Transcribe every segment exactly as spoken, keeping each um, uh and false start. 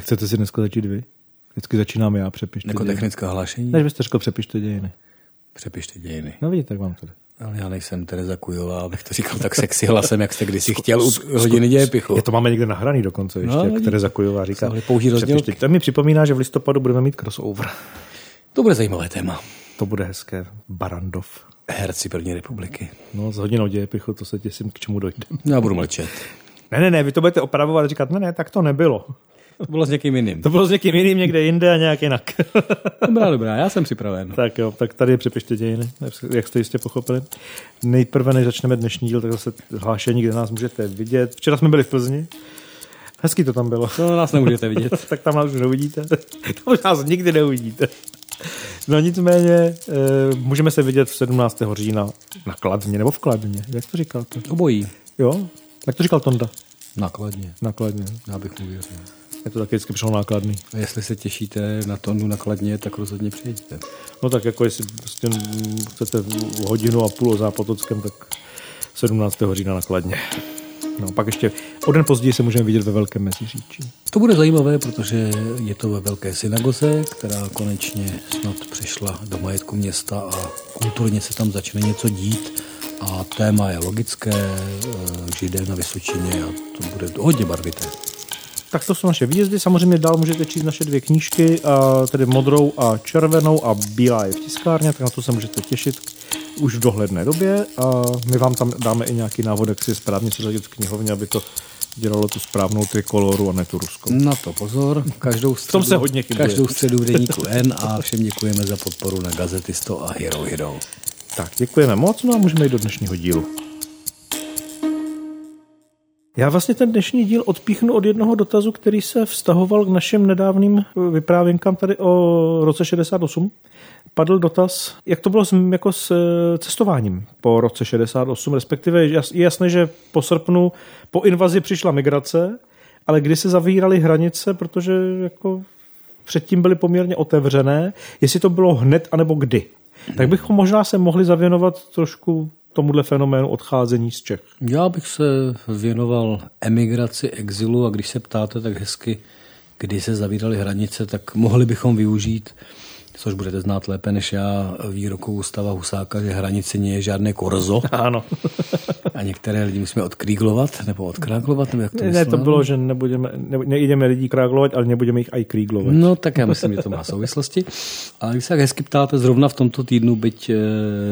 Chcete si dneska začít vy? Vždycky začínám já, přepište Jako dějiny. technické hlášení? Než byste řekl, přepište dějiny. Přepište dějiny. No vidíte, tak vám tady. Ale já nejsem Tereza Kujová, abych to říkal tak sexy hlasem, jak jste kdysi chtěl u hodiny dějepichu. Je to máme někde nahraný dokonce ještě, No, jak Tereza Kujová říká. Přepište. To mi připomíná, že v listopadu budeme mít crossover. To bude zajímavé téma. To bude hezké. Barandov. Herci první republiky. No, s hodinou dějepichu, to se těším, k čemu dojde. Já budu mlčet. Ne, ne, ne, vy to budete opravovat a říkat, ne, ne, tak to nebylo. To bylo s někým jiným. To bylo s někým jiným někde jinde a nějak jinak. Dobrá, dobrá, já jsem připraven. Tak jo, tak tady je přepište dějiny, jak jste jistě pochopili. Nejprve, než začneme dnešní díl, tak zase hlášení, kde nás můžete vidět. Včera jsme byli v Plzni. Hezký to tam bylo. To nás nemůžete vidět. Tak tam nás už neuvidíte. Tam už nás nikdy neuvidíte. No nicméně, e, můžeme se vidět sedmnáctého října na Kladně, nebo v Kladně. Jak to říkáte? Obojí. Jo? Jak to říkal Tonda? Nakladně. Nakladně. Já bych mu věřil. Je to taky vždycky přišlo nákladný. A jestli se těšíte na Tondu nakladně, tak rozhodně přijďte. No tak jako jestli prostě chcete hodinu a půl o Zápotockém, tak sedmnáctého října nakladně. No, pak ještě o den později se můžeme vidět ve Velkém Meziříčí. To bude zajímavé, protože je to ve velké synagoze, která konečně snad přešla do majetku města a kulturně se tam začne něco dít. A téma je logické, Židé na Vysočině a to bude hodně barvité. Tak to jsou naše výjezdy. Samozřejmě dál můžete číst naše dvě knížky, a tedy modrou a červenou a bílá je v tiskárně, tak na to se můžete těšit už v dohledné době a my vám tam dáme i nějaký návod, jak si správně seřadit v knihovně, aby to dělalo tu správnou trikoloru a ne tu ruskou. Na to pozor. Každou středu, se hodně každou středu v deníku N a všem děkujeme za podporu na Gazetisto a Hero Hero. Tak, děkujeme moc, no a můžeme jít do dnešního dílu. Já vlastně ten dnešní díl odpíchnu od jednoho dotazu, který se vztahoval k našim nedávným vyprávěnkám tady o roce šedesát osm. Padl dotaz, jak to bylo s, jako s cestováním po roce šedesát osm, respektive je jasné, že po srpnu po invazi přišla migrace, ale kdy se zavíraly hranice, protože jako předtím byly poměrně otevřené, jestli to bylo hned, anebo kdy. Tak bychom možná se mohli zavěnovat trošku tomuhle fenoménu odcházení z Čech. Já bych se věnoval emigraci, exilu a když se ptáte tak hezky, kdy se zavíraly hranice, tak mohli bychom využít, což budete znát lépe než já, výroku Gustáva Husáka, že hranice nie je žádné korzo. Ano. A některé lidi musíme odkríglovat, nebo odkráglovat, nebo jak to Ne, ne to bylo, že nebudeme, ne, nejdeme lidí kráglovat, ale nebudeme jich aj kríglovat. No tak já myslím, že to má souvislosti. Ale když se tak hezky ptáte, zrovna v tomto týdnu, byť e,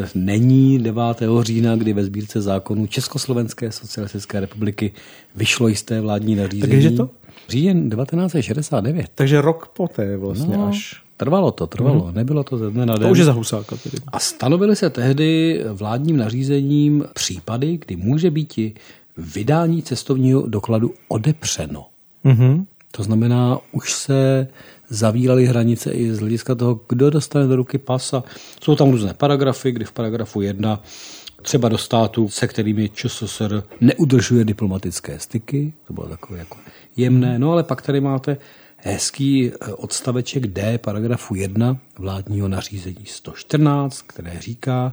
není devátého října, kdy ve sbírce zákonů Československé socialistické republiky vyšlo jisté vládní nařízení. Tak je to? Říjen devatenáct set šedesát devět. Takže rok poté vlastně no, až. Trvalo to, trvalo. Mm-hmm. Nebylo to ze dne na den. To už je za Husáka tedy. A stanovily se tehdy vládním nařízením případy, kdy může být i vydání cestovního dokladu odepřeno. Mm-hmm. To znamená, už se zavíraly hranice i z hlediska toho, kdo dostane do ruky pas. A jsou tam různé paragrafy, kdy v paragrafu jedna třeba do státu, se kterými ČSSR neudržuje diplomatické styky. To bylo takové jako jemné. No ale pak tady máte hezký odstaveček D paragrafu jedna vládního nařízení sto čtrnáct, které říká,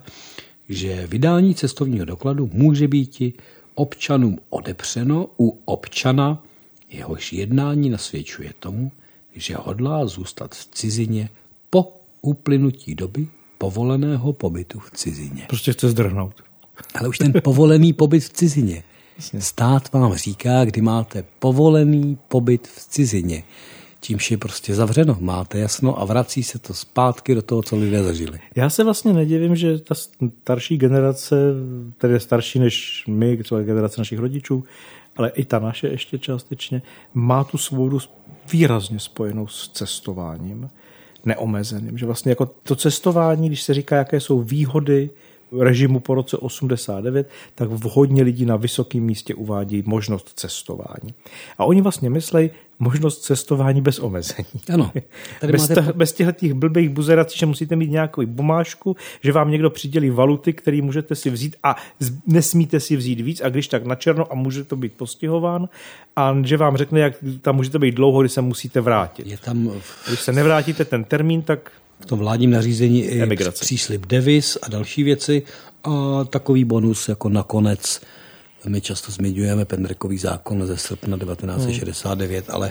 že vydání cestovního dokladu může být občanům odepřeno u občana, jehož jednání nasvědčuje tomu, že hodlá zůstat v cizině po uplynutí doby povoleného pobytu v cizině. Prostě chce zdrhnout. Ale už ten povolený pobyt v cizině. Stát vám říká, kdy máte povolený pobyt v cizině. Čímž je prostě zavřeno, máte jasno a vrací se to zpátky do toho, co lidé zažili. Já se vlastně nedivím, že ta starší generace, tedy je starší než my, třeba generace našich rodičů, ale i ta naše ještě částečně, má tu svobodu výrazně spojenou s cestováním neomezeným. Že vlastně jako to cestování, když se říká, jaké jsou výhody režimu po roce osmdesát devět, tak hodně lidí na vysokém místě uvádí možnost cestování. A oni vlastně myslejí možnost cestování bez omezení. Ano. Tady bez, máte... bez těchto blbých buzerací, že musíte mít nějakou bumášku, že vám někdo přidělí valuty, které můžete si vzít a nesmíte si vzít víc a když tak na černo a může to být postihován a že vám řekne, jak tam můžete být dlouho, když se musíte vrátit. Je tam... Když se nevrátíte ten termín, tak v tom vládním nařízení i emigrace. Příslib deviz a další věci a takový bonus jako nakonec. My často zmiňujeme Pendrekový zákon ze srpna devatenáct set šedesát devět, hmm. ale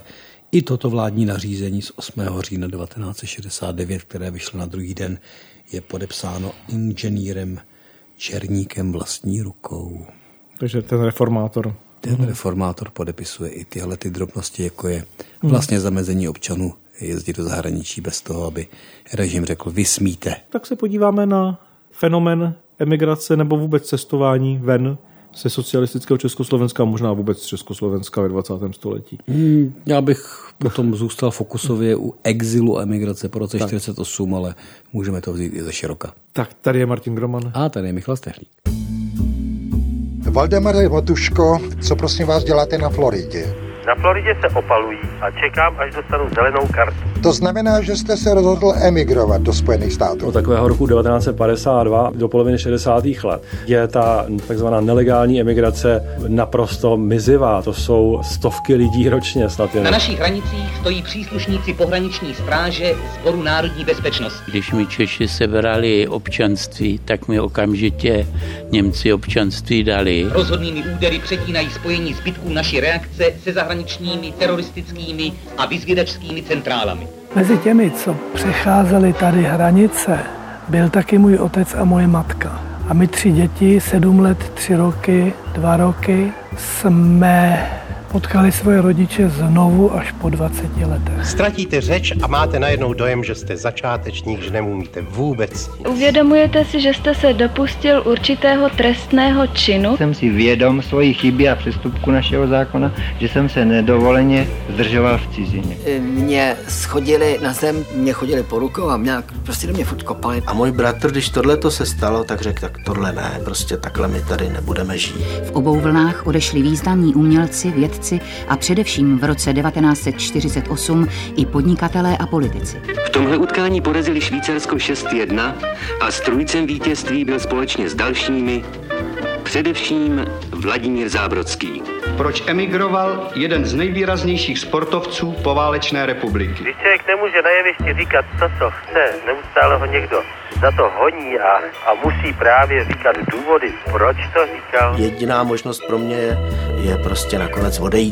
I toto vládní nařízení z osmého října devatenáct set šedesát devět, které vyšlo na druhý den, je podepsáno inženýrem Černíkem vlastní rukou. Takže ten reformátor. Ten hmm. reformátor podepisuje i tyhle ty drobnosti, jako je vlastně zamezení občanů jezdit do zahraničí bez toho, aby režim řekl, vy smíte. Tak se podíváme na fenomén emigrace nebo vůbec cestování ven ze socialistického Československa a možná vůbec Československa ve dvacátém století. Hmm, já bych potom zůstal fokusově u exilu a emigrace po roce čtyřicet osm, ale můžeme to vzít i ze široka. Tak tady je Martin Groman. A tady je Michal Stehlík. Valdemare Matuško, co prosím vás děláte na Floridě? Na Floridě se opalují a čekám, až dostanu zelenou kartu. To znamená, že jste se rozhodl emigrovat do Spojených států. Od takového roku devatenáct set padesát dva do poloviny šedesátých let je ta takzvaná nelegální emigrace naprosto mizivá. To jsou stovky lidí ročně snad jen. Na našich hranicích stojí příslušníci pohraniční stráže Sboru národní bezpečnosti. Když mi Češi sebrali občanství, tak mi okamžitě Němci občanství dali. Rozhodnými údery přetínají spojení zbytků naší reakce se zahraničními teroristickými a vyzvědačskými centrálami. Mezi těmi, co přecházeli tady hranice, byl taky můj otec a moje matka. A my tři děti, sedm let, tři roky, dva roky, jsme potkali svoje rodiče znovu až po dvaceti letech. Ztratíte řeč a máte najednou dojem, že jste začátečník, že neumíte vůbec. Uvědomujete si, že jste se dopustil určitého trestného činu? Jsem si vědom svojí chyby a přestupku našeho zákona, že jsem se nedovoleně zdržoval v cizině. Mě schodili na zem, mě chodili po rukou a mě prostě do mě furt kopali. A můj bratr, když tohleto se stalo, tak řekl, tak tohle ne, prostě takhle my tady nebudeme žít. V obou vlnách odešli významní umělci, vědci a především v roce devatenáct set čtyřicet osm i podnikatelé a politici. V tomhle utkání porazili Švýcarsko šest jedna a strůjcem vítězství byl společně s dalšími především Vladimír Zábrodský. Proč emigroval jeden z nejvýraznějších sportovců poválečné republiky? Když člověk nemůže na jevišti říkat to, co chce, neustále ho někdo za to honí a, a musí právě říkat důvody, proč to říkal. Jediná možnost pro mě je, je prostě nakonec odejít.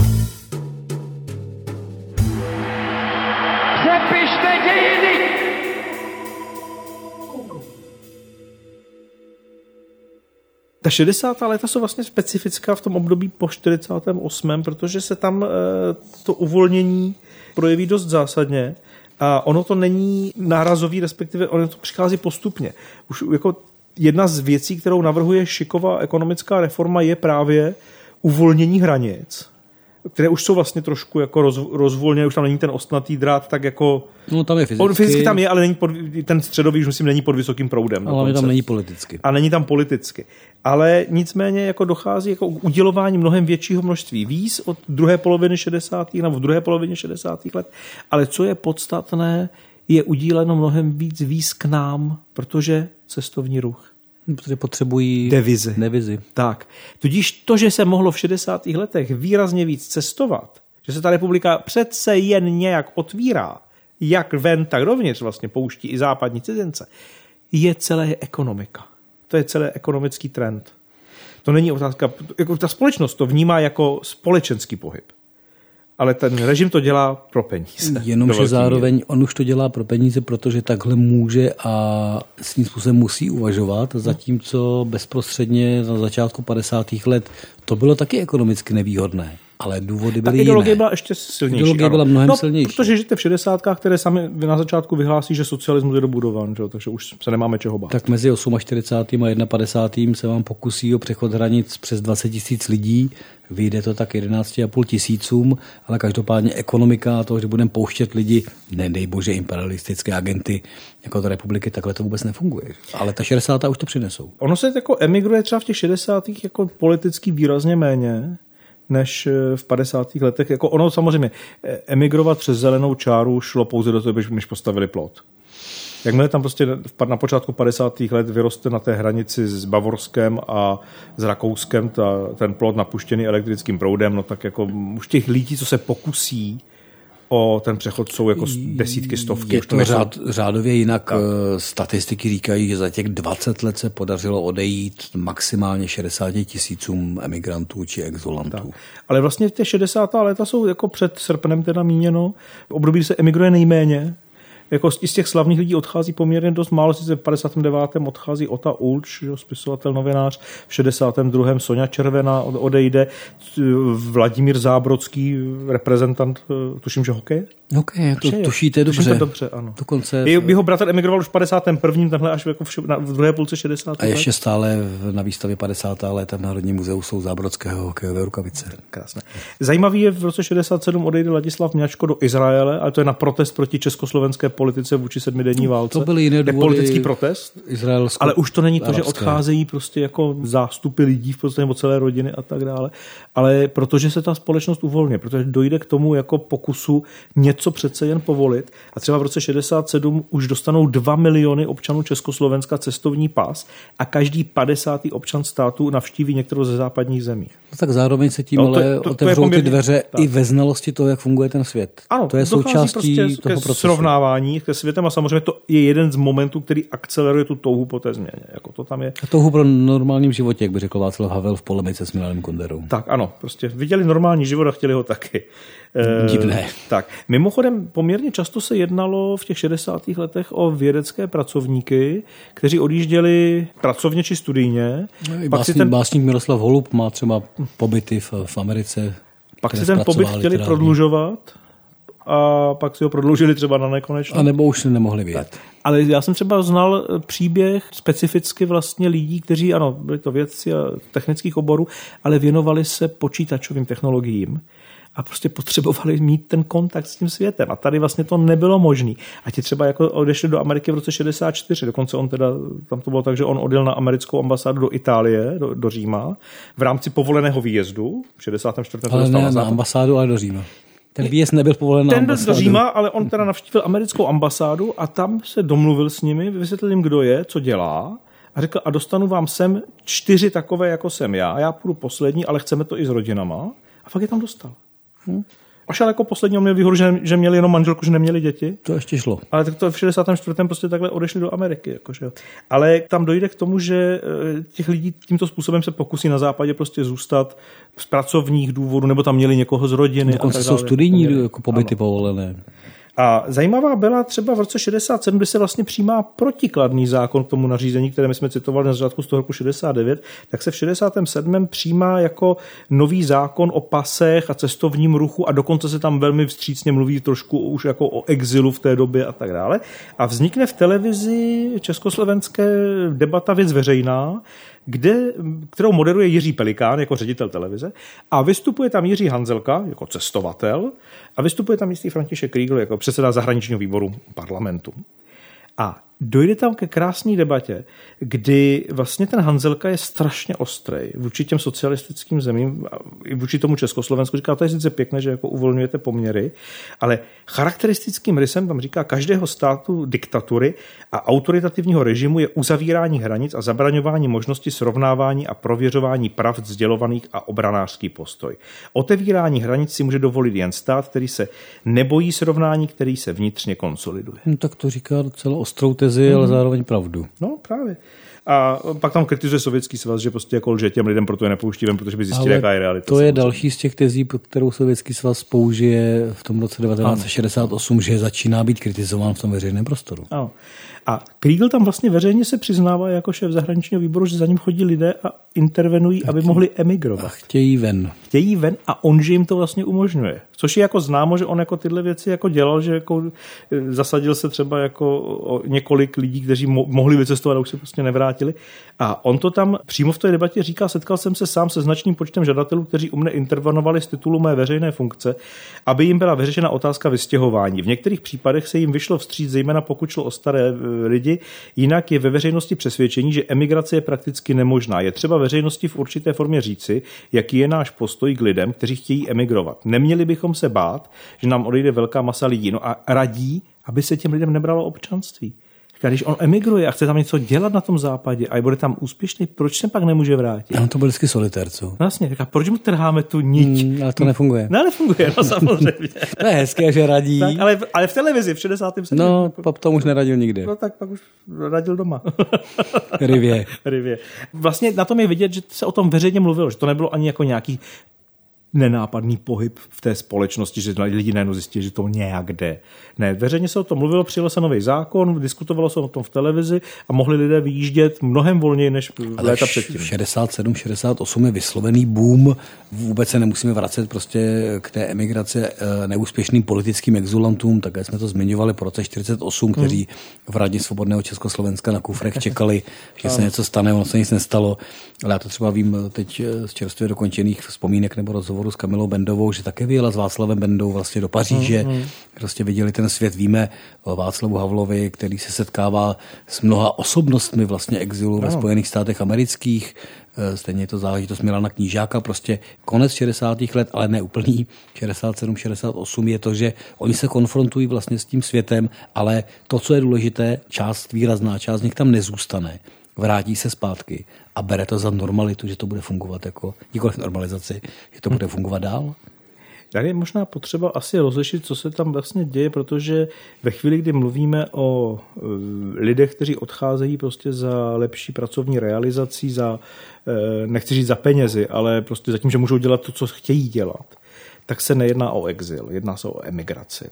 Přepište dějiny! Ta šedesátá léta jsou vlastně specifická v tom období po čtyřicátém osmém, protože se tam to uvolnění projeví dost zásadně a ono to není nárazový, respektive ono to přichází postupně. Už jako jedna z věcí, kterou navrhuje Šikova ekonomická reforma, je právě uvolnění hranic, které už jsou vlastně trošku jako roz, rozvolněné, už tam není ten ostnatý drát, tak jako... No tam je fyzicky. On fyzicky tam je, ale není pod, ten středový, už myslím, není pod vysokým proudem. Ale tam není politicky. A není tam politicky. Ale nicméně jako dochází jako udělování mnohem většího množství víz od druhé poloviny šedesátých nebo v druhé polovině šedesátých let. Ale co je podstatné, je udíleno mnohem víc víz k nám, protože cestovní ruch. Protože potřebují devizy. devizy. Tak. Tudíž to, že se mohlo v šedesátých letech výrazně víc cestovat, že se ta republika přece jen nějak otvírá, jak ven, tak dovnitř vlastně pouští i západní cizince, je celé ekonomika. To je celý ekonomický trend. To není otázka, jako ta společnost to vnímá jako společenský pohyb. Ale ten režim to dělá pro peníze. Jenomže zároveň on už to dělá pro peníze, protože takhle může a s tím způsobem musí uvažovat, zatímco bezprostředně na začátku padesátých let to bylo taky ekonomicky nevýhodné. Ale důvody byly jiné. Ta ideologie byla ještě silnější. Ideologie byla mnohem no, silnější. Protože žijete v šedesátkách, které sami na začátku vyhlásí, že socialismus je dobudován, že? Takže už se nemáme čeho bát. Tak mezi čtyřicátým osmým a padesátým prvním se vám pokusí o přechod hranic přes dvacet tisíc lidí, vyjde to tak jedenáct a půl tisícům, ale každopádně ekonomika a to, že budeme pouštět lidi, nedej bože imperialistické agenty jako to republiky, takhle to vůbec nefunguje. Ale ta šedesátá už to přinesou. Ono se jako emigruje třeba v těch šedesátých jako politicky výrazně méně než v padesátých letech. Jako ono samozřejmě emigrovat přes zelenou čáru šlo pouze do toho, než postavili plot. Jakmile tam prostě na počátku padesátých let vyroste na té hranici s Bavorskem a s Rakouskem ta, ten plot napuštěný elektrickým proudem, no tak jako už těch lidí, co se pokusí o ten přechod jsou jako desítky, stovky. Je to řád, řádově jinak. Tak. Statistiky říkají, že za těch dvacet let se podařilo odejít maximálně šedesát tisícům emigrantů či exolantů. Tak. Ale vlastně ty šedesátá léta jsou jako před srpnem teda míněno. V období, kdy se emigruje nejméně. Jako z těch slavných lidí odchází poměrně dost málo, sice v padesátém devátém odchází Ota Ulč, spisovatel, novinář, v šedesátém druhém Sonja Červená odejde, Vladimír Zábrodský, reprezentant, tuším, že hokej. Hokej, to tušíte dobře. Tuším to dobře, ano. Dokonce... Jeho bratr emigroval už v padesátém prvním, tenhle až jako v, v druhé půlce šedesátých A ještě stále na výstavě padesátá léta v Národním muzeu jsou Zábrodského hokejové rukavice. Krásné. Zajímavý je, v roce šedesát sedm odejde Ladislav Mňačko do Izraele, ale to je na protest proti československé politice vůči sedmidenní válce. To byly jiné důvody. Je politický protest, ale už to není to, arabské. Že odcházejí prostě jako zástupy lidí v podstatě nebo celé rodiny a tak dále, ale protože se ta společnost uvolňuje, protože dojde k tomu jako pokusu něco přece jen povolit a třeba v roce šedesát sedm už dostanou dva miliony občanů Československa cestovní pas a každý padesátý občan státu navštíví některou ze západních zemí. No tak zároveň se tím no, to, ale to, to, otevřou to poměrně, ty dveře tak. I ve znalosti toho, jak funguje ten svět. Ano, to je součástí prostě toho procesu. Srovnávání se světem a samozřejmě to je jeden z momentů, který akceleruje tu touhu po té změně. Jako to tam je. A touhu pro normálním životě, jak by řekl Václav Havel v polemice s Milanem Kunderou. Tak ano, prostě viděli normální život a chtěli ho taky. Divné. E, tak. Mimochodem poměrně často se jednalo v těch šedesátých letech o vědecké pracovníky, kteří odjížděli pracovně či studijně. No, básník, ten... básník Miroslav Holub má třeba pobyty v, v Americe. Pak si ten pobyt chtěli literární. prodlužovat a pak si ho prodloužili třeba na nekonečno. A nebo už nemohli vyjet. Ale já jsem třeba znal příběh specificky vlastně lidí, kteří, ano, byli to vědci a technických oborů, ale věnovali se počítačovým technologiím a prostě potřebovali mít ten kontakt s tím světem. A tady vlastně to nebylo možné. A ti třeba jako odešli do Ameriky v roce šedesát čtyři, dokonce on teda, tam to bylo tak, že on odjel na americkou ambasádu do Itálie, do, do Říma, v rámci povoleného výjezdu, v šedesátém čtvrtém Ale ne na ambasádu, ale do Říma. Ten výjezd nebyl povolen na ambasádu. Ten do Říma, ale on teda navštívil americkou ambasádu a tam se domluvil s nimi, vysvětlil jim, kdo je, co dělá a řekl, a dostanu vám sem čtyři takové, jako jsem já. Já půjdu poslední, ale chceme to i s rodinama. A fakt je tam dostal. Hm? Až ale jako poslední on měl výhodu, že, že měli jenom manželku, že neměli děti. To ještě šlo. Ale tak to v šedesátém čtvrtém prostě takhle odešli do Ameriky. Jakože. Ale tam dojde k tomu, že těch lidí tímto způsobem se pokusí na západě prostě zůstat z pracovních důvodů, nebo tam měli někoho z rodiny. Dokonce jsou studijní jako pobyty povolené. A zajímavá byla třeba v roce šedesát sedm, kdy se vlastně přijímá protikladný zákon k tomu nařízení, které my jsme citovali na začátku z toho roku šedesát devět, tak se v šedesátém sedmém přijímá jako nový zákon o pasech a cestovním ruchu a dokonce se tam velmi vstřícně mluví trošku už jako o exilu v té době a tak dále. A vznikne v televizi československé debata Věc veřejná, kde, kterou moderuje Jiří Pelikán jako ředitel televize a vystupuje tam Jiří Hanzelka jako cestovatel a vystupuje tam jistý František Kriegl jako předseda zahraničního výboru parlamentu. A dojde tam ke krásné debatě, kdy vlastně ten Hanzelka je strašně ostrý vůči těm socialistickým zemím, i vůči tomu Československu. Říká, to je sice pěkné, že jako uvolňujete poměry, ale charakteristickým rysem tam říká, každého státu diktatury a autoritativního režimu je uzavírání hranic a zabraňování možnosti srovnávání a prověřování pravd sdělovaných a obranářský postoj. Otevírání hranic si může dovolit jen stát, který se nebojí srovnání, který se vnitřně konsoliduje. No, tak to říká docela ostrou tezi, ale zároveň pravdu. No právě. A pak tam kritizuje Sovětský svaz, že prostě jako lže těm lidem, proto je nepouští ven, protože by zjistili, ale jaká je realita. To je další z těch tezí, pod kterou Sovětský svaz použije v tom roce devatenáct set šedesát osm, že začíná být kritizován v tom veřejném prostoru. Ano. A Kriegl tam vlastně veřejně se přiznává jako šéf zahraničního výboru, že za ním chodí lidé a intervenují, a aby mohli emigrovat. A chtějí ven. Chtějí ven a on, že jim to vlastně umožňuje. Což je jako známo, že on jako tyhle věci jako dělal, že jako zasadil se třeba jako o několik lidí, kteří mo- mohli vycestovat a už se prostě nevrátili. A on to tam přímo v té debatě říká, setkal jsem se sám se značným počtem žadatelů, kteří u mne intervenovali z titulu mé veřejné funkce, aby jim byla vyřešena otázka vystěhování. V některých případech se jim vyšlo vstříc, zejména pokud šlo o staré lidi, jinak je ve veřejnosti přesvědčení, že emigrace je prakticky nemožná. Je třeba veřejnosti v určité formě říci, jaký je náš postoj k lidem, kteří chtějí emigrovat. Neměli bychom se bát, že nám odejde velká masa lidí. No a radí, aby se těm lidem nebralo občanství. Když on emigruje a chce tam něco dělat na tom západě a bude tam úspěšný, proč se pak nemůže vrátit? On to byl vždycky solitér, co? No jasně, říká, proč mu trháme tu niť? Hmm, ale to nefunguje. No, nefunguje, no samozřejmě. To je hezké, že radí. Tak, ale, ale v televizi v šedesátém sedmém No, potom už neradil nikdy. No tak pak už radil doma. Rivě. Rivě. Vlastně na tom je vidět, že se o tom veřejně mluvilo, že to nebylo ani jako nějaký nenápadný pohyb v té společnosti, že lidi najednou zjistili, že to nějak jde. Ne, veřejně se o tom mluvilo, přijel se nový zákon, diskutovalo se o tom v televizi a mohli lidé vyjíždět mnohem volněji než léta předtím. šedesát sedm šedesát osm je vyslovený boom, vůbec se nemusíme vracet prostě k té emigraci neúspěšným politickým exulantům, také jsme to zmiňovali po roce čtyřicet osm, kteří v Radě svobodného Československa na kufrech čekali, že se něco stane, ono se nic nestalo. Ale já to třeba vím teď z čerstvě dokončených vzpomínek nebo rozhovorů s Kamilou Bendovou, že také vyjela s Václavem Bendou vlastně do Paříže. Mm, mm. Prostě viděli ten svět. Víme o Václavu Havlovi, který se setkává s mnoha osobnostmi vlastně exilu no. ve Spojených státech amerických. Stejně je to záležitost Milana Knížáka. Prostě konec šedesátých let, ale ne úplný. šedesát sedm šedesát osm je to, že oni se konfrontují vlastně s tím světem, ale to, co je důležité, část, výrazná část z nich tam nezůstane. Vrátí se zpátky a bere to za normalitu, že to bude fungovat jako nikoliv normalizaci, že to bude fungovat dál. Tady je možná potřeba asi rozlišit, co se tam vlastně děje, protože ve chvíli, kdy mluvíme o lidech, kteří odcházejí prostě za lepší pracovní realizací, za, nechci říct za penězi, ale prostě za tím, že můžou dělat to, co chtějí dělat, tak se nejedná o exil, jedná se o emigraci.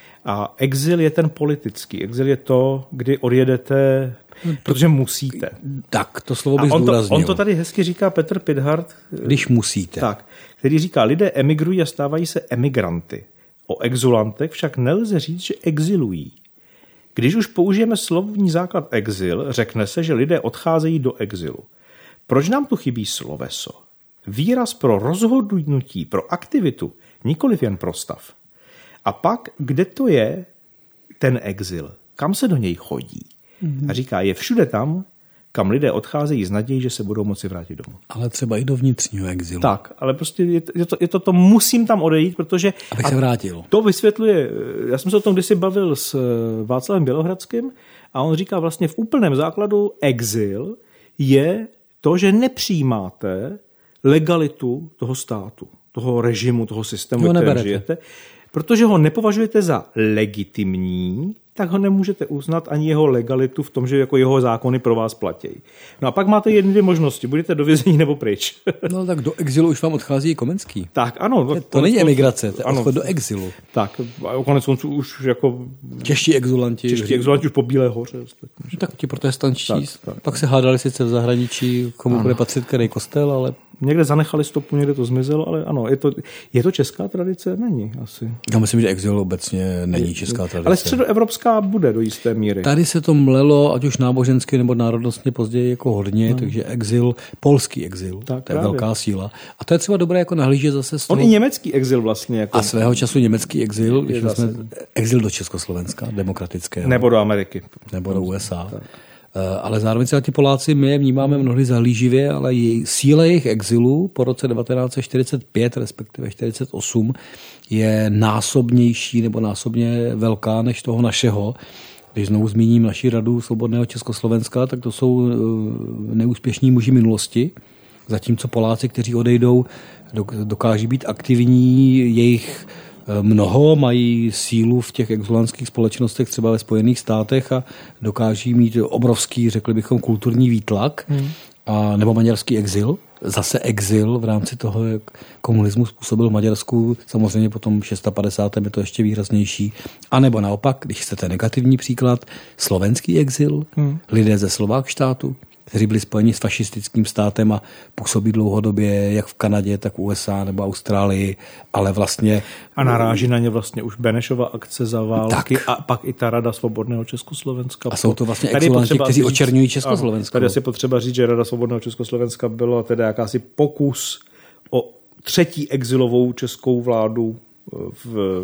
A exil je ten politický. Exil je to, kdy odjedete, protože musíte. Tak, to slovo bych on zdůraznil. To, on to tady hezky říká Petr Pithart. Když musíte. Tak, který říká, lidé emigrují a stávají se emigranty. O exulantech však nelze říct, že exilují. Když už použijeme slovní základ exil, řekne se, že lidé odcházejí do exilu. Proč nám tu chybí sloveso? Výraz pro rozhodnutí, pro aktivitu, nikoliv jen pro stav. A pak, kde to je ten exil? Kam se do něj chodí? Mm-hmm. A říká, je všude tam, kam lidé odcházejí z nadějí, že se budou moci vrátit domů. Ale třeba i do vnitřního exilu. Tak, ale prostě je to, je to, je to, to musím tam odejít, protože... Abych se vrátil. To vysvětluje, já jsem se o tom kdysi bavil s Václavem Bělohradským a on říká vlastně v úplném základu exil je to, že nepřijímáte legalitu toho státu, toho režimu, toho systému, no, ve kterém žijete. Protože ho nepovažujete za legitimní, tak ho nemůžete uznat ani jeho legalitu v tom, že jako jeho zákony pro vás platí. No a pak máte jedny dvě možnosti. Budete do vězení nebo pryč. No tak do exilu už vám odchází i Komenský. Tak ano. To, to není emigrace, to je odchod do exilu. Tak, konec konců už jako... Čeští exulanti. Čeští exulanti už po Bílé hoře. Tak ti protestančtí. Tak, tak. Pak se hádali sice v zahraničí, komu ano. bude patřit který kostel, ale... Někde zanechali stopu, někde to zmizelo, ale ano, je to, je to česká tradice? Není asi. Já myslím, že exil obecně není česká tradice. Ale středoevropská bude do jisté míry. Tady se to mlelo, ať už nábožensky nebo národnostně později jako hodně, no. Takže exil, polský exil, tak, to je právě velká síla. A to je třeba dobré jako nahlížet zase z toho... On i německý exil vlastně. Jako... A svého času německý exil, když jsme exil do Československa, demokratického. Nebo do Ameriky. Nebo do U S A. Tak. Ale zároveň se ti Poláci my je vnímáme mnohdy zahlíživě, ale jej, síla jejich exilu po roce devatenáct set čtyřicet pět, respektive čtyřicet osm, je násobnější nebo násobně velká než toho našeho. Když znovu zmíním naši Radu svobodného Československa, tak to jsou neúspěšní muži minulosti, zatímco Poláci, kteří odejdou, dokáží být aktivní, jejich mnoho, mají sílu v těch exulantských společnostech, třeba ve Spojených státech a dokáží mít obrovský, řekli bychom, kulturní výtlak, hmm. a, nebo maďarský exil. Zase exil v rámci toho, jak komunismus způsobil v Maďarsku, samozřejmě potom v padesátém šestém je to ještě výraznější. A nebo naopak, když chcete negativní příklad, slovenský exil, hmm. lidé ze Slovákštátu, kteří byli spojeni s fašistickým státem a působí dlouhodobě jak v Kanadě, tak v U S A nebo Austrálii, ale vlastně... A naráží na ně vlastně už Benešova akce za války tak. A pak i ta Rada svobodného Československa. A jsou to vlastně exulanti, kteří očerňují Československo. Tady je potřeba říct, že Rada svobodného Československa byla teda jakási pokus o třetí exilovou českou vládu v,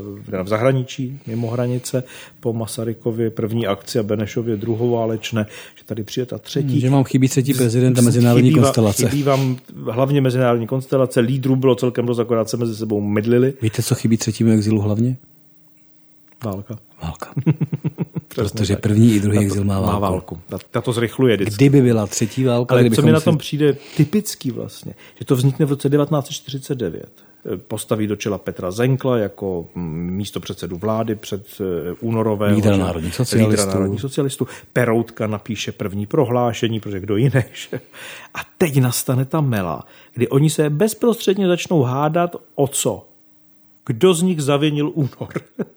v zahraničí, mimo hranice, po Masarykově první akci a Benešově druhoválečné, že tady přijde ta třetí. Že vám chybí třetí prezident a mezinárodní chybí, konstelace. Chybí vám hlavně mezinárodní konstelace, lídrů bylo celkem dost, akorát se mezi sebou mydlili. Víte, co chybí třetímu exilu hlavně? Válka. Válka. Protože první i druhý exil má válku. Má válku. Ta, ta to zrychluje vždycky. Kdyby byla třetí válka, ale co mi na tom si... přijde typický vlastně, že to vznikne v roce devatenáct set čtyřicet devět. Postaví do čela Petra Zenkla jako místopředsedu vlády před únorového lídra národních socialistů. Národní socialistů. Peroutka napíše první prohlášení, protože kdo jiný. A teď nastane ta mela, kdy oni se bezprostředně začnou hádat o co? Kdo z nich zavinil únor?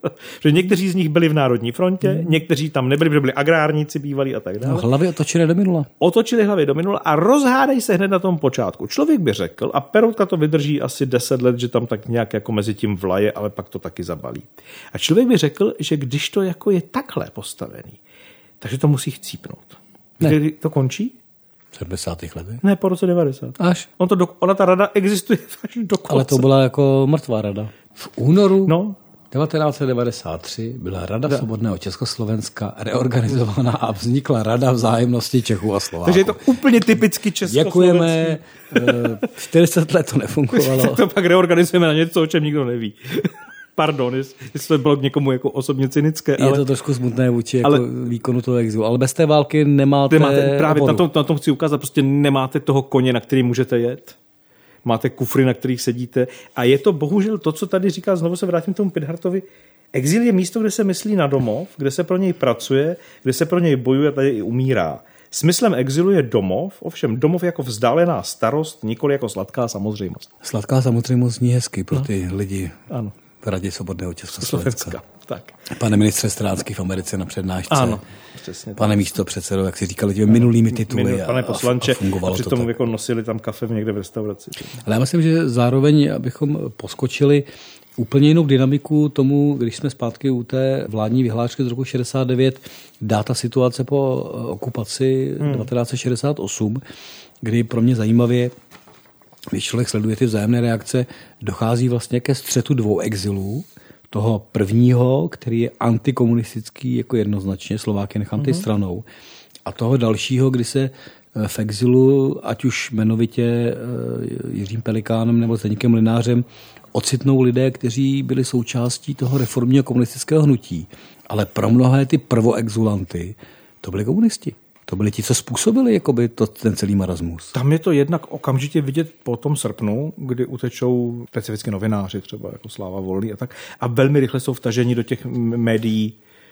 Že někteří z nich byli v Národní frontě, hmm. někteří tam nebyli, protože byli agrárníci bývalí a tak dále. No, hlavy otočili do minula. Otočili hlavy do minula a rozhádají se hned na tom počátku. Člověk by řekl, a Peroutka to vydrží asi deset let, že tam tak nějak jako mezi tím vlaje, ale pak to taky zabalí. A člověk by řekl, že když to jako je takhle postavený, takže to musí chcípnout. Kdy to končí? V sedmdesátých letech? Ne, po roce devadesát. Až? On to do, ona ta rada existuje až do konce. Ale to byla jako mrtvá rada. V únoru no. devatenáct set devadesát tři byla Rada da. svobodného Československa reorganizovaná a vznikla Rada vzájemnosti Čechů a Slováků. Takže je to úplně typicky československý. Děkujeme, čtyřicet let to nefungovalo. To pak reorganizujeme na něco, o čem nikdo neví. Pardon, jestli to bylo k někomu jako osobně cynické. Je ale... to trošku smutné vůči ale... jako výkonu toho exilu, ale bez té války nemáte, nemáte právě na tom, na tom chci ukázat, prostě nemáte toho koně, na který můžete jet. Máte kufry, na kterých sedíte. A je to bohužel to, co tady říká, znovu se vrátím k tomu Pidhartovi. Exil je místo, kde se myslí na domov, kde se pro něj pracuje, kde se pro něj bojuje a tady i umírá. Smyslem exilu je domov, ovšem domov jako vzdálená starost, nikoli jako sladká samozřejmost. Sladká samozřejmost zní hezky pro ty no. lidi. Ano. V Radě svobodného Československa. Tak. Pane ministře Strácký v Americe na přednášce. Ano, přesně. Pane místopředsedo, jak si říkali těmi minulými tituly. Minul, pane poslanče, a, a, a přitom to jako nosili tam kafe někde v restauraci. Ale já myslím, že zároveň, abychom poskočili úplně jinou dynamiku tomu, když jsme zpátky u té vládní vyhlášky z roku šedesát devět, dá ta situace po okupaci hmm. devatenáct set šedesát osm, kdy pro mě zajímavě, když člověk sleduje ty vzájemné reakce, dochází vlastně ke střetu dvou exilů. Toho prvního, který je antikomunistický jako jednoznačně, Slováky nechám teď mm-hmm. stranou, a toho dalšího, kdy se v exilu, ať už jmenovitě Jiřím Pelikánem nebo Zdeňkem Mlynářem, ocitnou lidé, kteří byli součástí toho reformního komunistického hnutí. Ale pro mnohé ty prvoexulanty to byli komunisti. To byli ti, co způsobili jakoby to, ten celý marasmus. Tam je to jednak okamžitě vidět po tom srpnu, kdy utečou specificky novináři, třeba jako Sláva Volný a tak, a velmi rychle jsou vtaženi do těch médií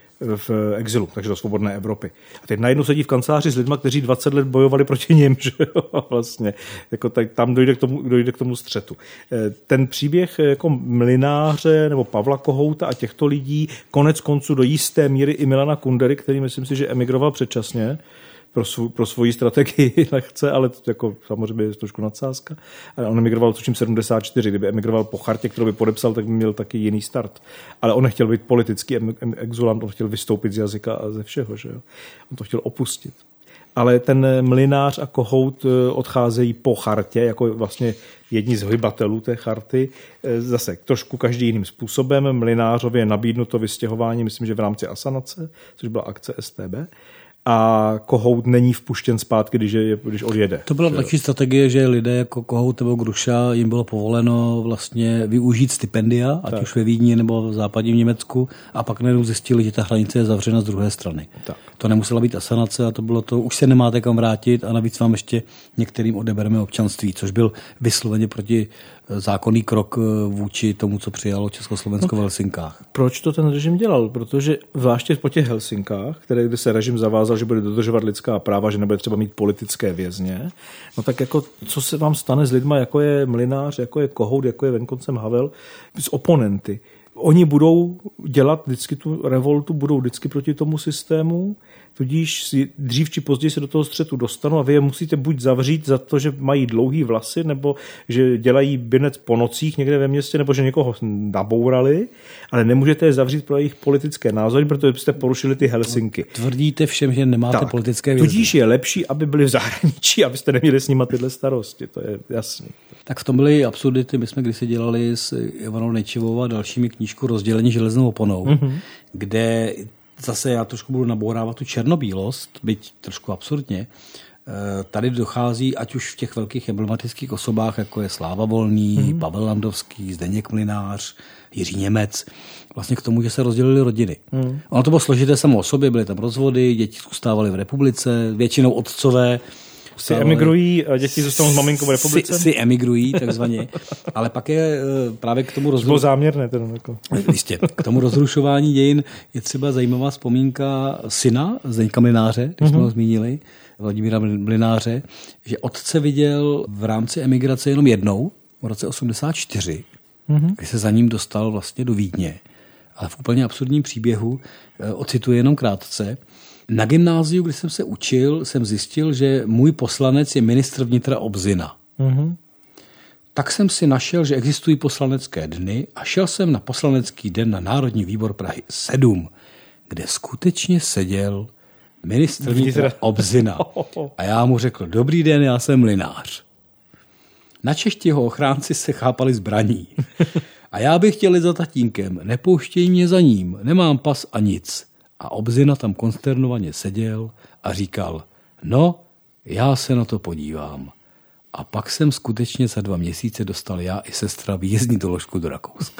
v exilu, takže do svobodné Evropy. A teď najednou sedí v kanceláři s lidma, kteří dvacet let bojovali proti nim, že jo, vlastně. Jako tak, tam dojde k tomu, dojde k tomu střetu. Ten příběh jako Mlynáře nebo Pavla Kohouta a těchto lidí, konec konců do jisté míry i Milana Kundery, který myslím si, že emigroval předčasně, pro, svou, pro svoji strategii lehce, ale to jako samozřejmě je trošku nadsázka. On emigroval tuším sedmdesát čtyři, kdyby emigroval po chartě, kterou by podepsal, tak by měl taky jiný start. Ale on nechtěl být politický exulant, on chtěl vystoupit z jazyka a ze všeho, že jo. On to chtěl opustit. Ale ten Mlynář a Kohout odcházejí po chartě, jako vlastně jedni z hybatelů té charty, zase trošku každý jiným způsobem. Mlynářově je nabídnuto vystěhování, myslím, že v rámci asanace, což byla akce S T B. A Kohout není vpuštěn zpátky, když, je, když odjede. To byla taky strategie, že lidé jako Kohout nebo Gruša, jim bylo povoleno vlastně využít stipendia, ať tak. už ve Vídni nebo v západním Německu, a pak najednou zjistili, že ta hranice je zavřena z druhé strany. Tak. To nemusela být asanace a to bylo to, už se nemáte kam vrátit a navíc vám ještě některým odebereme občanství, což byl vysloveně proti zákonný krok vůči tomu, co přijalo Československo no, v Helsinkách. Proč to ten režim dělal? Protože zvláště po těch Helsinkách, které, kde se režim zavázal, že bude dodržovat lidská práva, že nebude třeba mít politické vězně, no tak jako co se vám stane s lidma, jako je Mlynář, jako je Kohout, jako je Venkoncem Havel, s oponenty. Oni budou dělat vždycky tu revoltu, budou vždycky proti tomu systému, tudíž si dřív či později se do toho střetu dostanou a vy je musíte buď zavřít za to, že mají dlouhý vlasy, nebo že dělají binec po nocích někde ve městě, nebo že někoho nabourali, ale nemůžete je zavřít pro jejich politické názory, protože byste porušili ty Helsinky. Tvrdíte všem, že nemáte tak, politické vězně. Tudíž je lepší, aby byli v zahraničí, abyste neměli s nimi tyhle starosti, to je jasný. Tak v tom byly absurdity. My jsme kdysi dělali s Ivanou Nejčivou a dalšími knížku Rozdělení železnou oponou, mm-hmm. kde zase já trošku budu nabourávat tu černobílost, byť trošku absurdně, tady dochází, ať už v těch velkých emblematických osobách, jako je Sláva Volný, hmm. Pavel Landovský, Zdeněk Mlynář, Jiří Němec, vlastně k tomu, že se rozdělily rodiny. Hmm. Ono to bylo složité samo o sobě, byly tam rozvody, děti zůstávaly v republice, většinou otcové. Si emigrují a děti zůstanou s maminkou v republice? Si, si emigrují, takzvaně. Ale pak je právě k tomu rozrušování. Bylo záměrné. Teda, jako. Jistě. K tomu rozrušování dějin je třeba zajímavá vzpomínka syna Zdeňka Mlynáře, když jsme mm-hmm. ho zmínili, Vladimíra Mlynáře, že otce viděl v rámci emigrace jenom jednou, v roce osmdesát čtyři, mm-hmm. kdy se za ním dostal vlastně do Vídně. Ale v úplně absurdním příběhu, ocituji jenom krátce, na gymnáziu, kdy jsem se učil, jsem zjistil, že můj poslanec je ministr vnitra Obzina. Mm-hmm. Tak jsem si našel, že existují poslanecké dny a šel jsem na poslanecký den na Národní výbor Prahy sedm, kde skutečně seděl ministr vnitra Obzina. A já mu řekl, dobrý den, já jsem Mlynář. Na čeští jeho ochránci se chápali zbraní. A já bych chtěl jít za tatínkem, nepouštěj mě za ním, nemám pas a nic. A Obzina tam konsternovaně seděl a říkal, no, já se na to podívám. A pak jsem skutečně za dva měsíce dostal já i sestra výjezdní doložku do Rakouska.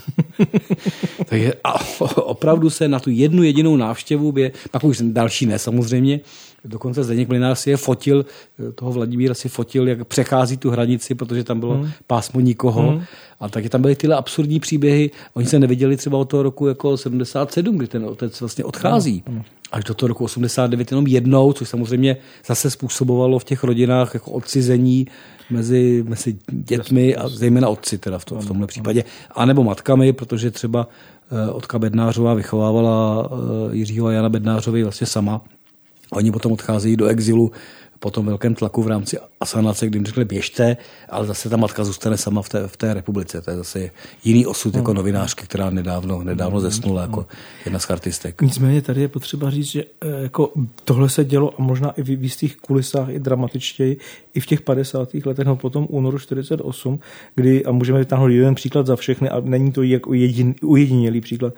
Takže a opravdu se na tu jednu jedinou návštěvu, by, pak už další ne samozřejmě, dokonce Zdeněk Mlynář si je fotil, toho Vladimíra si fotil, jak přechází tu hranici, protože tam bylo hmm. pásmo nikoho. Hmm. A taky tam byly tyhle absurdní příběhy. Oni se neviděli třeba od toho roku jako sedmdesát sedm, kdy ten otec vlastně odchází. Hmm. Až do toho roku osmdesát devět jenom jednou, což samozřejmě zase způsobovalo v těch rodinách jako odcizení mezi, mezi dětmi a zejména otci teda v, to, v tomhle případě. A nebo matkami, protože třeba Otka Bednářová vychovávala Jiřího a Jana Bednářovi vlastně sama. Oni potom odcházejí do exilu po tom velkém tlaku v rámci asanace, kdy jim řekli běžte, ale zase ta matka zůstane sama v té, v té republice. To je zase jiný osud jako novinářky, která nedávno, nedávno zesnula jako jedna z chartistek. Nicméně tady je potřeba říct, že jako tohle se dělo a možná i v jistých kulisách i dramatičtěji i v těch padesátých letech, no potom únoru čtyřicet osm, kdy, a můžeme vytáhnout jeden příklad za všechny, a není to jako jedin, ujedinělý příklad,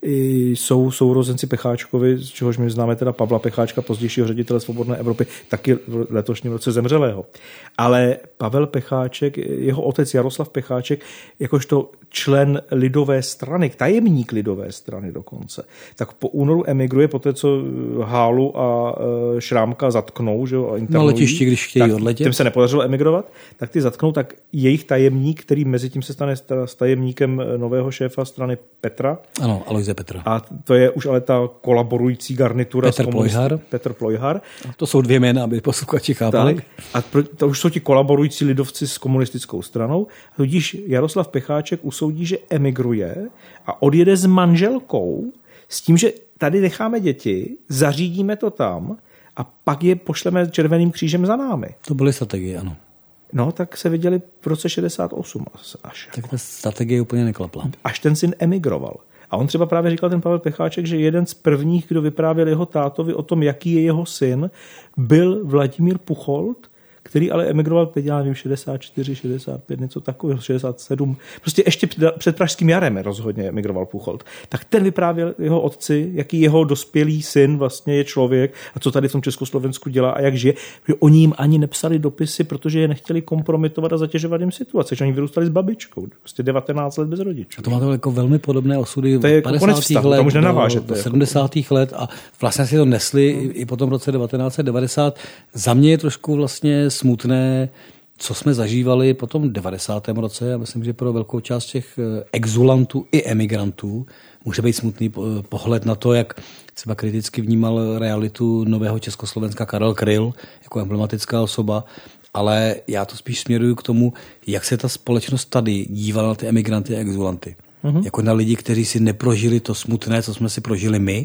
jsou sourozenci Pecháčkovi, z čehož my známe teda Pavla Pecháčka, pozdějšího ředitele Svobodné Evropy, taky v letošním roce zemřelého. Ale Pavel Pecháček, jeho otec Jaroslav Pecháček, jakožto člen lidové strany, tajemník lidové strany dokonce, tak po únoru emigruje, poté co Hálu a Šrámka zatknou, že jo, a internují. Na letišti, když chtějí odletět. Těm se nepodařilo emigrovat, tak ty zatknou, tak jejich tajemník, který mezi tím se stane s tajemníkem nového šéfa strany Petra. Ano, Alojze Petra. A to je už ale ta kolaborující garnitura. Petr Plojhar. Petr Plojhar. To jsou dvě jména, aby posluchači chápali. Tak. A to už jsou ti kolaborující lidovci s komunistickou stranou. A tudíž Jaroslav Pecháček usoudí, že emigruje a odjede s manželkou s tím, že tady necháme děti, zařídíme to tam a pak je pošleme Červeným křížem za námi. To byly strategie, ano. No, tak se viděli v roce šedesát osm až. Tak ta strategie úplně neklapla. Až ten syn emigroval. A on třeba právě říkal, ten Pavel Pecháček, že jeden z prvních, kdo vyprávěl jeho tátovi o tom, jaký je jeho syn, byl Vladimír Pucholt, který ale emigroval, teď já nevím, šedesát čtyři, šedesát pět, něco takového, šedesát sedm. Prostě ještě před pražským jarem rozhodně emigroval Pucholt. Tak ten vyprávěl jeho otci, jaký jeho dospělý syn vlastně je člověk a co tady v tom Československu dělá a jak žije. Že oni jim ani nepsali dopisy, protože je nechtěli kompromitovat a zatěžovat jim situaci, že oni vyrůstali s babičkou. Prostě devatenáct let bez rodičů. A to má to jako velmi podobné osudy v jako padesátých let do, navážet, do sedmdesátých let a vlastně si to nesli hmm. i potom v roce devatenáct set devadesát. Za mě je trošku vlastně smutné, co jsme zažívali po tom devadesátém roce. Já myslím, že pro velkou část těch exulantů i emigrantů může být smutný pohled na to, jak třeba kriticky vnímal realitu nového Československa Karel Kryl jako emblematická osoba, ale já to spíš směruju k tomu, jak se ta společnost tady dívala na ty emigranty a exulanty. Mm-hmm. Jako na lidi, kteří si neprožili to smutné, co jsme si prožili my.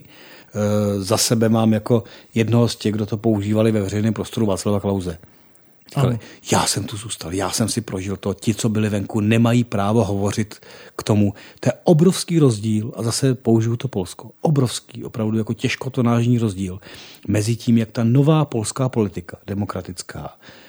E, za sebe mám jako jednoho z těch, kdo to používali ve veřejném prostoru, Václava Klause. Říkali, já jsem tu zůstal, já jsem si prožil to, ti, co byli venku, nemají právo hovořit k tomu. To je obrovský rozdíl, a zase použiju to Polsko, obrovský, opravdu jako těžkotonážní rozdíl mezi tím, jak ta nová polská politika, demokratická,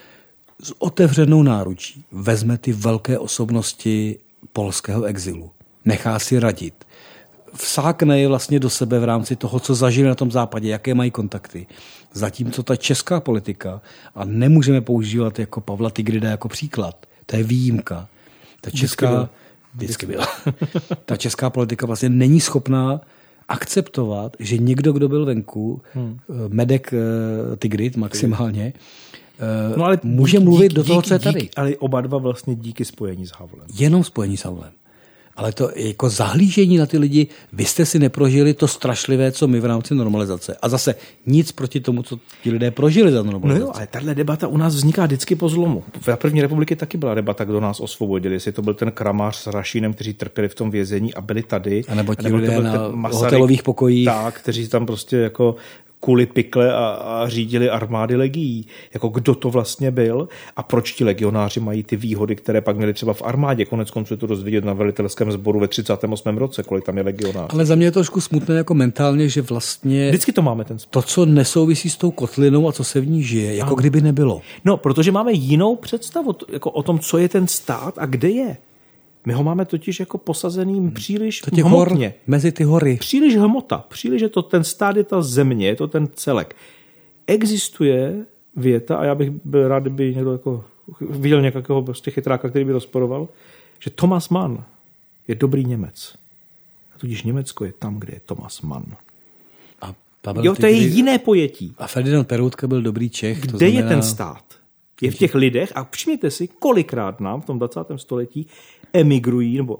s otevřenou náručí vezme ty velké osobnosti polského exilu, nechá si radit, vsákne je vlastně do sebe v rámci toho, co zažili na tom západě, jaké mají kontakty. Zatímco ta česká politika, a nemůžeme používat jako Pavla Tigrida jako příklad, to je výjimka. Ta česká, vždycky byla. Ta česká politika vlastně není schopná akceptovat, že někdo, kdo byl venku, hmm. Medek Tigrid maximálně, no, ale může díky, mluvit do toho, díky, co je tady. Díky, ale oba dva vlastně díky spojení s Havlem. Jenom spojení s Havlem. Ale to jako zahlížení na ty lidi, vy jste si neprožili to strašlivé, co my v rámci normalizace. A zase nic proti tomu, co ti lidé prožili za normalizaci. No jo, ale tahle debata u nás vzniká vždycky po zlomu. V první republiky taky byla debata, kdo nás osvobodil. Jestli to byl ten Kramář s Rašínem, kteří trpěli v tom vězení a byli tady. A nebo ti lidé na Masaryk, hotelových pokojích. Tak, kteří tam prostě jako kuli pikle a, a řídili armády legií. Jako kdo to vlastně byl a proč ti legionáři mají ty výhody, které pak měli třeba v armádě. Konec konců je to dozvědět na velitelském sboru ve třicátém osmém roce, kolik tam je legionář. Ale za mě je to trošku smutné jako mentálně, že vlastně vždycky to máme ten to, co nesouvisí s tou kotlinou a co se v ní žije, jako ano. kdyby nebylo. No, protože máme jinou představu jako o tom, co je ten stát a kde je. My ho máme totiž jako posazeným příliš to hmotně. Hor, mezi ty hory. Příliš hmota. Příliš je to ten stát, je ta země, je to ten celek. Existuje věta, a já bych byl rád, kdyby někdo jako viděl nějakého prostě chytráka, který by rozporoval, že Thomas Mann je dobrý Němec. A tudíž Německo je tam, kde je Thomas Mann. A Pavel jo, to je jiné pojetí. A Ferdinand Peroutka byl dobrý Čech. Kde to znamená... je ten stát? Je v těch lidech a všimněte si, kolikrát nám v tom dvacátém století emigrují, nebo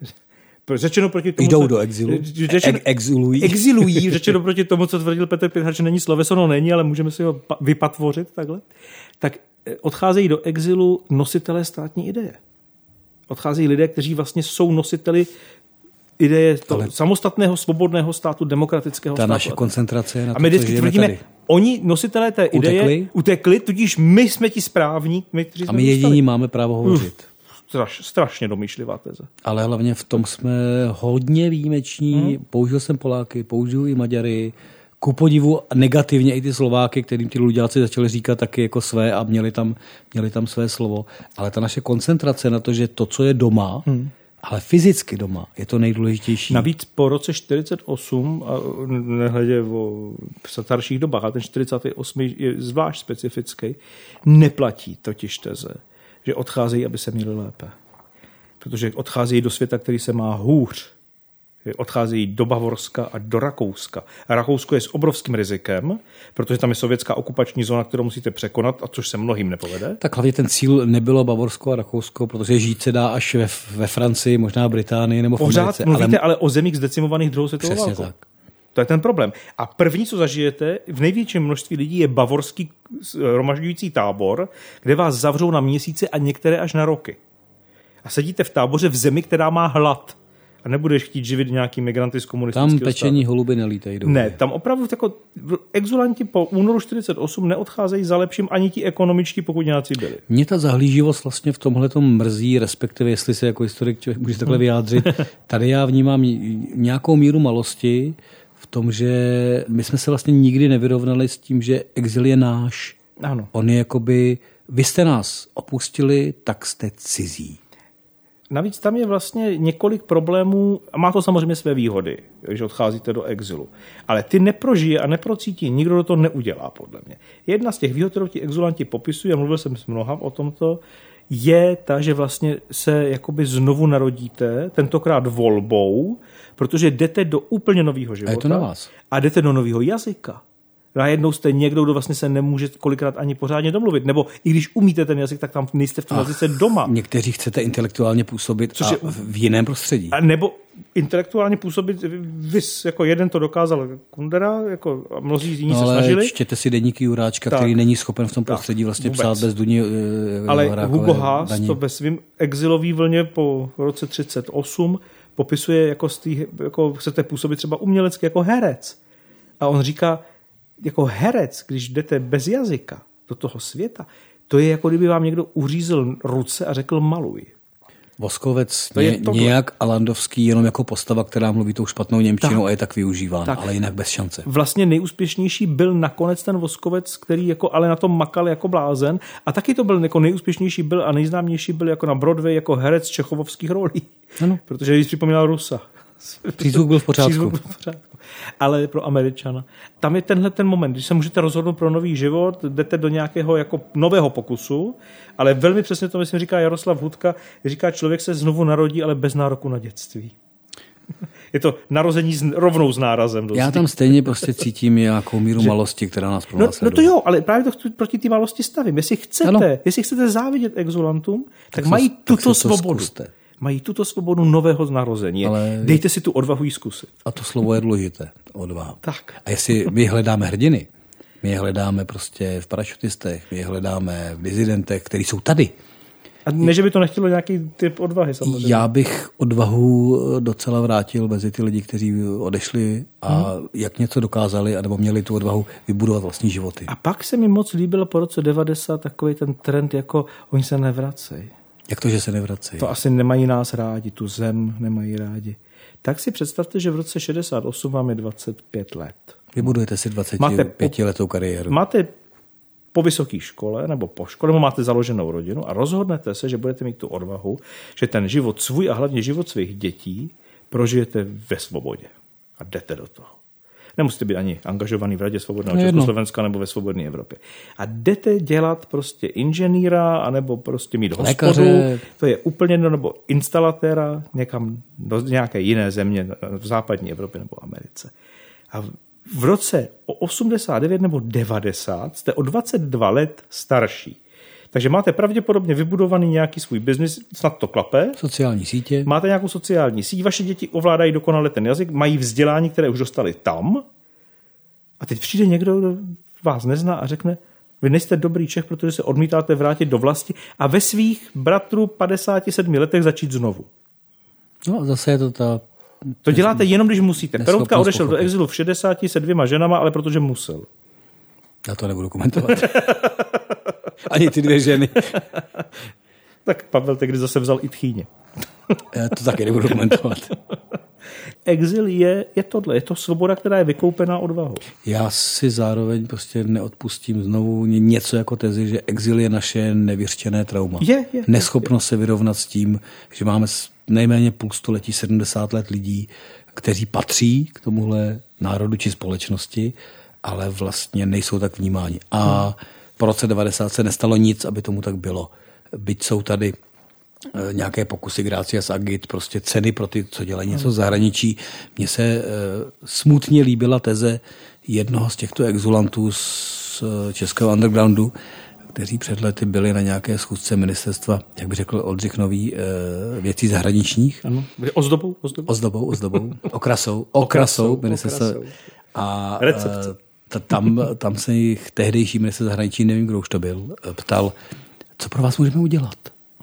řečeno proti tomu... Jdou do exilu. Řečeno, e- exilují. Exilují, řečeno proti tomu, co tvrdil Petr Pěthač, že není sloveso, no není, ale můžeme si ho vypatvořit takhle. Tak odcházejí do exilu nositelé státní ideje. Odcházejí lidé, kteří vlastně jsou nositeli ideje to samostatného, svobodného státu, demokratického ta státu. Ta naše koncentrace je na to, a my vždycky tvrdíme, tady. Oni nositelé té ideje utekli, utekli tudíž my jsme ti správní. My, kteří a my jediní dostali. Máme právo hovořit. Uf, straš, strašně domýšlivá teze. Ale hlavně v tom jsme hodně výjimeční. Hmm. Použil jsem Poláky, použil i Maďary. Ku podivu negativně i ty Slováky, kterým ti luďáci začali říkat taky jako své a měli tam, měli tam své slovo. Ale ta naše koncentrace na to, že to, co je doma, hmm. ale fyzicky doma je to nejdůležitější. Navíc po roce čtyřicet osm, a nehledě o starších dobách, a ten čtyřicátý osmý je zvlášť specifický, neplatí totiž teze, že odcházejí, aby se měli lépe. Protože odcházejí do světa, který se má hůř. Odcházejí do Bavorska a do Rakouska. A Rakousko je s obrovským rizikem, protože tam je sovětská okupační zóna, kterou musíte překonat, a což se mnohým nepovede. Tak hlavně ten cíl nebylo Bavorsko a Rakousko, protože žít se dá až ve, ve Francii, možná v Británii nebo v Pořád Americe. mluvíte ale... ale o zemích zdecimovaných druhou světovou válkou. Přesně tak. To je ten problém. A první, co zažijete, v největším množství lidí je bavorský hromažďující tábor, kde vás zavřou na měsíce a některé až na roky. A sedíte v táboře v zemi, která má hlad. A nebudeš chtít živit nějaký migranty z komunistického Tam pečení státu. Holuby nelítají. Ne, tam opravdu jako exulanti po únoru čtyřicet osm neodcházejí za lepším ani ti ekonomičtí, pokud nějací byli. Mě ta zahlíživost vlastně v tomhletom mrzí, respektive jestli se jako historik může takhle vyjádřit. Tady já vnímám nějakou míru malosti v tom, že my jsme se vlastně nikdy nevyrovnali s tím, že exil je náš. Ano. On je jakoby, vy jste nás opustili, tak jste cizí. Navíc tam je vlastně několik problémů, a má to samozřejmě své výhody, když odcházíte do exilu. Ale ty neprožije a neprocítí, nikdo do toho neudělá, podle mě. Jedna z těch výhod, kterou ti exulanti popisují, a mluvil jsem s mnoha o tomto, je ta, že vlastně se jakoby znovu narodíte, tentokrát volbou, protože jdete do úplně nového života. A je to na vás. A jdete do nového jazyka. Najednou jste někdo, kdo vlastně se nemůže kolikrát ani pořádně domluvit. Nebo i když umíte ten jazyk, tak tam nejste v tom jazyce doma. Někteří chcete intelektuálně působit Což je, v jiném prostředí. A nebo intelektuálně působit, vys, jako jeden to dokázal Kundera, jako a mnozí jiní no, se snažili. Ale čtěte si deníky Juráčka, tak, který není schopen v tom prostředí vlastně vůbec psát bez duní. Ale Hugo Haas to ve svým exilový vlně po roce třicet osm popisuje, jako, stý, jako chcete působit třeba umělecky jako herec. A on říká, jako herec, když jdete bez jazyka do toho světa, to je jako kdyby vám někdo uřízl ruce a řekl maluj. Voskovec ně, nějak Alandovský jenom jako postava, která mluví tou špatnou němčinou tak, a je tak využíván, tak, ale jinak bez šance. Vlastně nejúspěšnější byl nakonec ten Voskovec, který jako ale na tom makal jako blázen, a taky to byl jako nejúspěšnější byl a nejznámější byl jako na Broadway jako herec čechovovských rolí. Ano. Protože jí připomínal Rusa. Přízvuk byl v pořádku. Přízvuk byl v pořádku. Ale pro Američana. Tam je tenhle ten moment, když se můžete rozhodnout pro nový život, jdete do nějakého jako nového pokusu, ale velmi přesně to, myslím, říká Jaroslav Hudka, říká, člověk se znovu narodí, ale bez nároku na dětství. Je to narození z, rovnou s nárazem. Dosti. Já tam stejně prostě cítím nějakou míru že... malosti, která nás pronásleduje. No, no to jo, ale právě to chci proti té malosti stavím. Jestli chcete, ano. jestli chcete závidět exulantům, tak, tak mají se, tuto tak svobodu. Zkuste. Mají tuto svobodu nového narození. Ale... Dejte si tu odvahu jí zkusit. A to slovo je důležité. Odvaha. Tak. A jestli my hledáme hrdiny, my je hledáme prostě v parašutistech, my je hledáme v dizidentech, kteří jsou tady. A ne, že by to nechtělo nějaký typ odvahy samozřejmě. Já bych odvahu docela vrátil mezi ty lidi, kteří odešli a hmm. jak něco dokázali, anebo měli tu odvahu vybudovat vlastní životy. A pak se mi moc líbilo po roce devadesát takový ten trend, jako oni se nevracejí. Jak to, že se nevracejí? To asi nemají nás rádi, tu zem nemají rádi. Tak si představte, že v roce šedesát osm vám je dvacet pět let. Vybudujete si dvacet pět letou kariéru. Máte po vysoké škole nebo po škole, nebo máte založenou rodinu a rozhodnete se, že budete mít tu odvahu, že ten život svůj a hlavně život svých dětí prožijete ve svobodě. A jdete do toho. Nemusíte být ani angažovaný v Radě svobodného no Československa nebo ve svobodné Evropě. A jdete dělat prostě inženýra anebo prostě mít hospodu. Lékaře. To je úplně jedno, nebo instalatéra někam do nějaké jiné země v západní Evropě nebo Americe. A v roce osmdesát devět nebo devadesát jste o dvacet dva let starší. Takže máte pravděpodobně vybudovaný nějaký svůj biznis, snad to klape. Sociální sítě. Máte nějakou sociální síť, vaše děti ovládají dokonale ten jazyk, mají vzdělání, které už dostali tam. A teď přijde někdo, kdo vás nezná a řekne, vy nejste dobrý Čech, protože se odmítáte vrátit do vlasti a ve svých bratru padesáti sedmi letech začít znovu. No a zase je to ta... To děláte jenom, když musíte. Peroutka odešel pochopit. Do exilu v šedesáti se dvěma ženama, ale protože musel. Já to nebudu komentovat. Ani ty dvě ženy. Tak Pavel tehdy zase vzal i tchýně. Já to taky nebudu komentovat. Exil je, je tohle, je to svoboda, která je vykoupená odvahou. Já si zároveň prostě neodpustím znovu něco jako tezi, že exil je naše nevyřčené trauma. Je, je, Neschopnost je. se vyrovnat s tím, že máme nejméně půl století, sedmdesát let lidí, kteří patří k tomuhle národu či společnosti, ale vlastně nejsou tak vnímáni. A hmm. po roce devadesát se nestalo nic, aby tomu tak bylo. Byť jsou tady nějaké pokusy Gracias Agit, prostě ceny pro ty, co dělají něco v zahraničí. Mně se e, smutně líbila teze jednoho z těchto exulantů z českého undergroundu, kteří před lety byli na nějaké schůzce ministerstva, jak by řekl Oldřich Nový, e, věcí zahraničních. Ano, ozdobou, ozdobou. Ozdobou, ozdobou. Okrasou, okrasou ministerstva. A e, tam, tam se jich tehdejší ministr zahraničí, nevím, kdo už to byl, ptal, co pro vás můžeme udělat?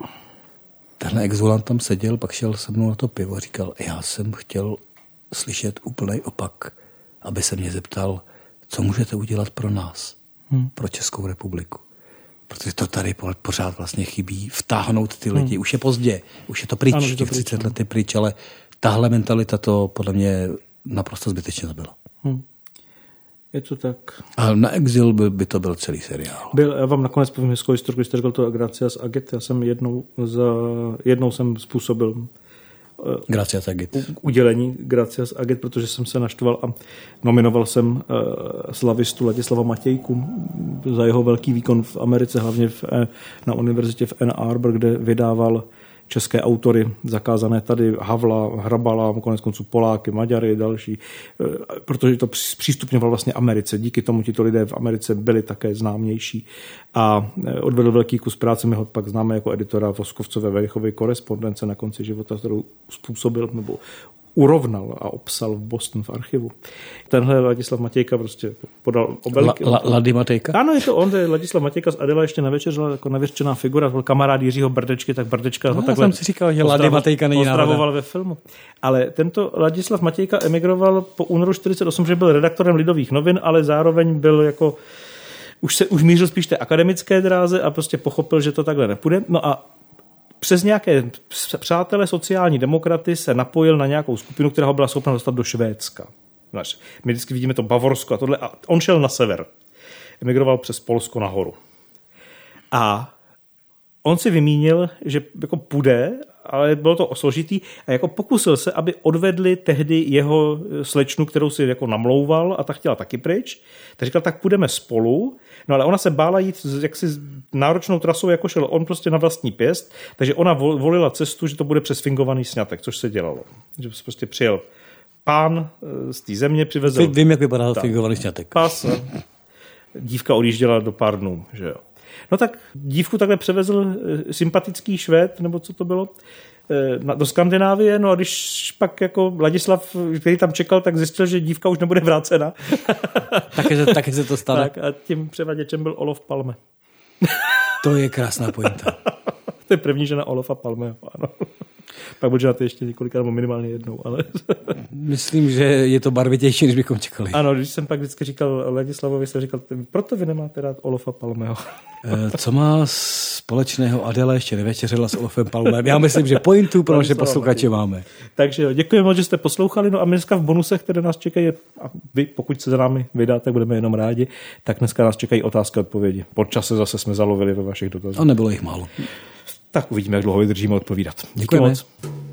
Tenhle exulant tam seděl, pak šel se mnou na to pivo a říkal, já jsem chtěl slyšet úplný opak, aby se mě zeptal, co můžete udělat pro nás, hmm. pro Českou republiku. Protože to tady pořád vlastně chybí, vtáhnout ty lidi. Hmm. Už je pozdě, už je to pryč, ano, těch třicet let je pryč, ale tahle mentalita to podle mě naprosto zbytečně zabila. Hmm. Je to tak. A na exil by, by to byl celý seriál. Byl, já vám nakonec povím hezkou historiku, když jste řekl to Gracias Agit. Já jsem jednou, za, jednou jsem způsobil Gracias Agit. udělení Gracias Agit, protože jsem se naštval a nominoval jsem uh, slavistu Ladislava Matějku za jeho velký výkon v Americe, hlavně v, na univerzitě v Ann Arbor, kde vydával české autory, zakázané tady Havla, Hrabala, konec konců Poláky, Maďary, další, protože to přístupňoval vlastně Americe. Díky tomu tito lidé v Americe byli také známější a odvedl velký kus práce. My ho pak známe jako editora Voskovcové Verichové korespondence na konci života, kterou způsobil nebo urovnal a obsal v Boston v archivu. Tenhle Ladislav Matějka prostě podal obelky. La, la, Lady Matějka? Ano, je to on, to je Ladislav Matějka z Adela ještě nevečeřila jako nevěřčená figura, byl kamarád Jiřího Brdečky, tak Brdečka ho no, takhle jsem si říkal, že Lady Matějka není pozdravoval ve filmu. Ale tento Ladislav Matějka emigroval po únoru čtyřicet osm, že byl redaktorem Lidových novin, ale zároveň byl jako už se už mířil spíš té akademické dráze a prostě pochopil, že to takhle nepůjde. No a přes nějaké přátelé sociální demokraty se napojil na nějakou skupinu, která ho byla schopna dostat do Švédska. My vždycky vidíme to Bavorsko a tohle. A on šel na sever. Emigroval přes Polsko nahoru. A on si vymínil, že jako půjde ale bylo to složitý a jako pokusil se, aby odvedli tehdy jeho slečnu, kterou si jako namlouval a ta chtěla taky pryč. Tak říkal, tak půjdeme spolu, no ale ona se bála jít jaksi náročnou trasou, jako šel on prostě na vlastní pěst, takže ona volila cestu, že to bude přes fingovaný sňatek, což se dělalo. Že prostě přijel pán z té země, přivezl... Vím, jak vypadá fingovaný sňatek. Pas. Dívka odjížděla do pár dnů, že jo. No tak dívku takhle převezl sympatický Švéd, nebo co to bylo, do Skandinávie, no a když pak jako Ladislav, který tam čekal, tak zjistil, že dívka už nebude vrácena. Taky se, taky se to stane. Tak a tím převaděčem byl Olof Palme. To je krásná pointa. To je první žena Olofa Palmeho, ano. Pak bude ženatý ještě několikrát, nebo minimálně jednou, ale... Myslím, že je to barvitější, než bychom čekali. Ano, když jsem pak vždycky říkal Ladislavovi, jsem říkal, proto vy nemáte rád Olofa Palmeho. Co má společného Adela, ještě nevečeřila s Olofem Palmem? Já myslím, že pointu pro naše posluchače máme. Takže jo, děkujeme moc, že jste poslouchali, no a dneska v bonusech, které nás čekají, a vy, pokud se za námi vydáte, budeme jenom rádi, tak dneska nás čekají otázky a odpovědi. Po čase zase jsme zalovili ve vašich dotazích. A nebylo jich málo. Tak uvidíme, jak dlouho vydržíme odpovídat. Díky Děkujeme. moc.